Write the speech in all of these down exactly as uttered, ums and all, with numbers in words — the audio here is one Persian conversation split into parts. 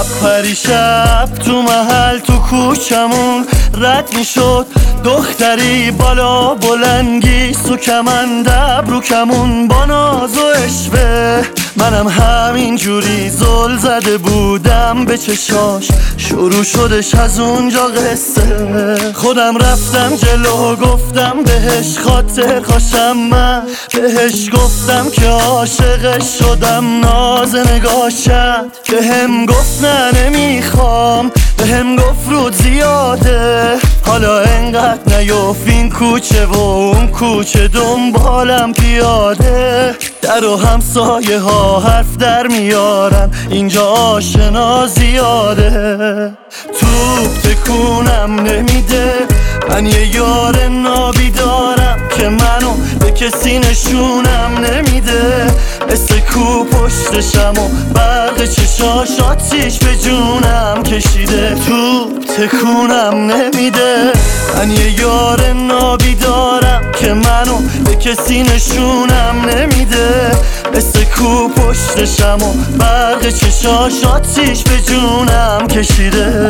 پریشب تو محل تو کوچمون رد میشد دختری بالا بلنگی سو کمند ابرو کمون با ناز و اشوه. منم همین جوری زل زده بودم به چشاش، شروع شدش از اونجا قصه. خودم رفتم جلو گفتم بهش خاطر خوشم، من بهش گفتم که عاشقش شدم. ناز نگاشت بهم گفت نه نمیخوام، بهم گفت رود زیاده، حالا انقدر نیفت این کوچه و اون کوچه دنبالم پیاده. در و همسایه ها حرف در میارن اینجا آشنا زیاده. توپ تکونم نمیده، من یه یار نابی دارم که منو به کسی نشونم نمیده. مثل کو پشتشم و برق چشاش آتیش به جونم کشیده. توپ تکونم نمیده، من یه یار نابی دارم که منو به کسی نشونم نمیده. مثل کو پشتشم و برق چشاش آتیش به جونم کشیده.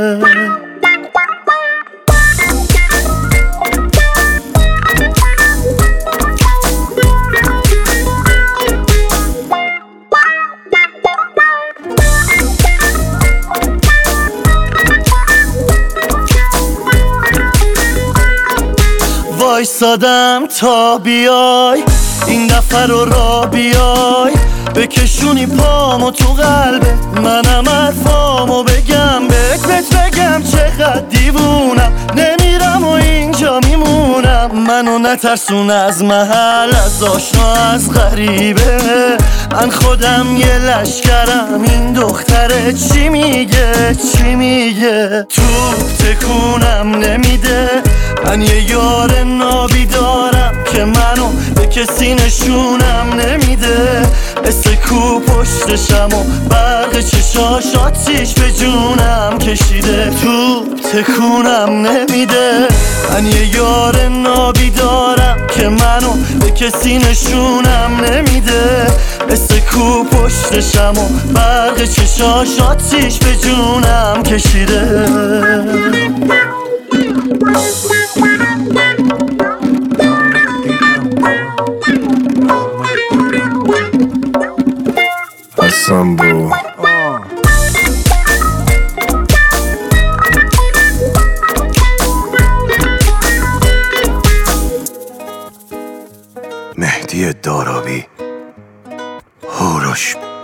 وایسادم تا بیای این دفعه رو را بیای، بکشونی پامو تو قلبه منم حرفامو بگم بهت بهت بگم چقدر دیوونم. نمیرم و اینجا میمونم، منو نترسون از محل، از آشنا از غریبه. من خودم یه لشکرم، این دختره چی میگه چی میگه. توپ تکونم نمیده، من یه یار نابی دارم که منو به کسی نشونم نمیده. مثل کو پشتشم و برق چشاش آتیش به جونم کشیده. توپ تکونم نمیده، من یه یار نابی دارم که منو به کسی نشونم نمیده. مثل کو پشتشم و برق چشاش آتیش به جونم کشیده. Sambo مهدی دارابی هوروش